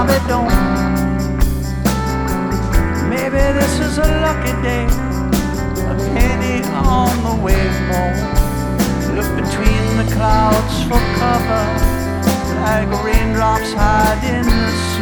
probably don't. Maybe this is a lucky day, a penny on the wayphone. Look between the clouds for cover, like raindrops hide in the